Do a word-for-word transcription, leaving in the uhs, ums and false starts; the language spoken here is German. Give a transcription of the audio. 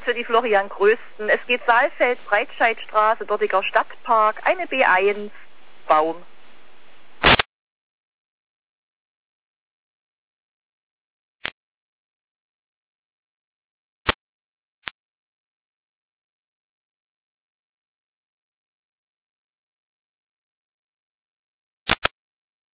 für die Florian Größten. Es geht Saalfeld, Breitscheidstraße, dortiger Stadtpark, eine B eins, Baum